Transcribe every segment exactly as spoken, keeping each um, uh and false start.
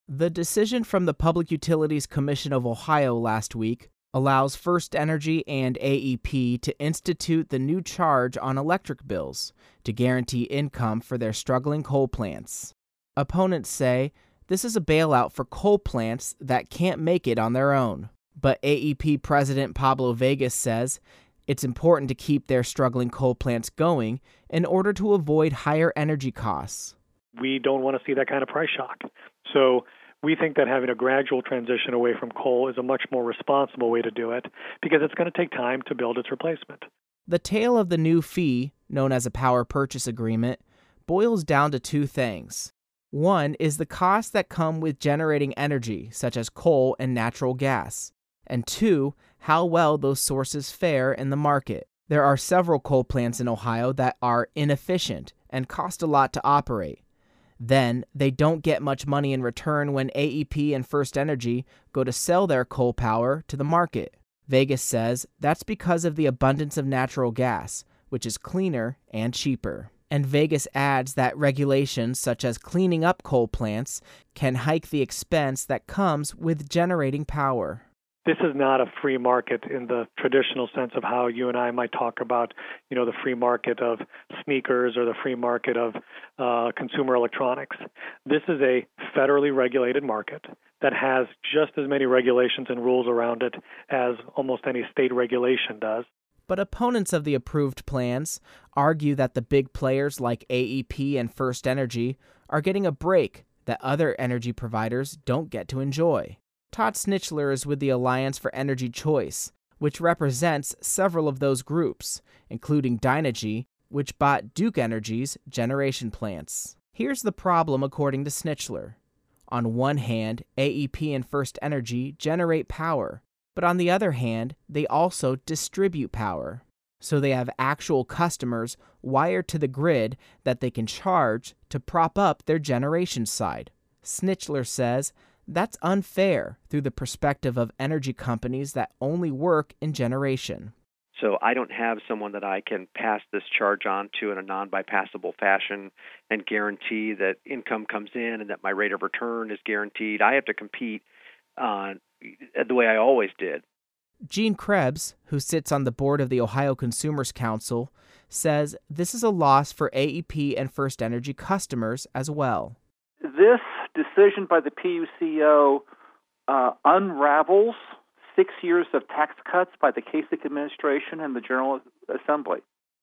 The decision from the Public Utilities Commission of Ohio last week allows First Energy and A E P to institute the new charge on electric bills to guarantee income for their struggling coal plants. Opponents say this is a bailout for coal plants that can't make it on their own. But A E P President Pablo Vegas says it's important to keep their struggling coal plants going in order to avoid higher energy costs. We don't want to see that kind of price shock. So we think that having a gradual transition away from coal is a much more responsible way to do it because it's going to take time to build its replacement. The tale of the new fee, known as a power purchase agreement, boils down to two things. One is the costs that come with generating energy, such as coal and natural gas. And two, how well those sources fare in the market. There are several coal plants in Ohio that are inefficient and cost a lot to operate. Then, they don't get much money in return when A E P and First Energy go to sell their coal power to the market. Vegas says that's because of the abundance of natural gas, which is cleaner and cheaper. And Vegas adds that regulations such as cleaning up coal plants can hike the expense that comes with generating power. This is not a free market in the traditional sense of how you and I might talk about, you know, the free market of sneakers or the free market of uh, consumer electronics. This is a federally regulated market that has just as many regulations and rules around it as almost any state regulation does. But opponents of the approved plans argue that the big players like A E P and First Energy are getting a break that other energy providers don't get to enjoy. Todd Snitchler is with the Alliance for Energy Choice, which represents several of those groups, including Dynegy, which bought Duke Energy's generation plants. Here's the problem according to Snitchler. On one hand, A E P and First Energy generate power, but on the other hand, they also distribute power. So they have actual customers wired to the grid that they can charge to prop up their generation side. Snitchler says that's unfair through the perspective of energy companies that only work in generation. So I don't have someone that I can pass this charge on to in a non-bypassable fashion and guarantee that income comes in and that my rate of return is guaranteed. I have to compete uh, the way I always did. Gene Krebs, who sits on the board of the Ohio Consumers Council, says this is a loss for A E P and First Energy customers as well. This decision by the P U C O uh, unravels six years of tax cuts by the Kasich administration and the General Assembly.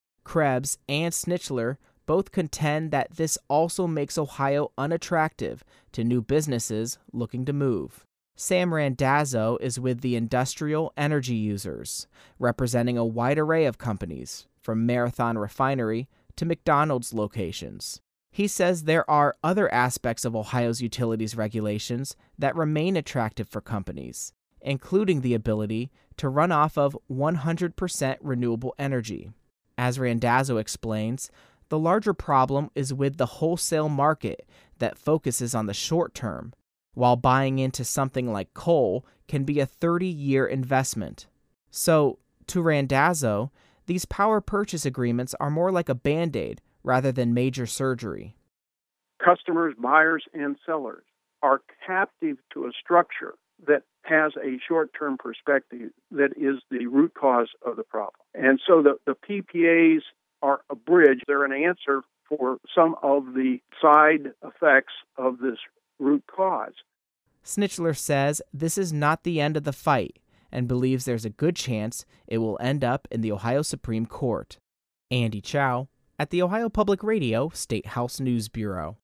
Krebs and Snitchler both contend that this also makes Ohio unattractive to new businesses looking to move. Sam Randazzo is with the Industrial Energy Users, representing a wide array of companies, from Marathon Refinery to McDonald's locations. He says there are other aspects of Ohio's utilities regulations that remain attractive for companies, including the ability to run off of one hundred percent renewable energy. As Randazzo explains, the larger problem is with the wholesale market that focuses on the short term, while buying into something like coal can be a thirty-year investment. So, to Randazzo, these power purchase agreements are more like a Band-Aid rather than major surgery. Customers, buyers, and sellers are captive to a structure that has a short-term perspective that is the root cause of the problem. And so the, the P P As are a bridge. They're an answer for some of the side effects of this root cause. Snitchler says this is not the end of the fight and believes there's a good chance it will end up in the Ohio Supreme Court. Andy Chow at the Ohio Public Radio State House News Bureau.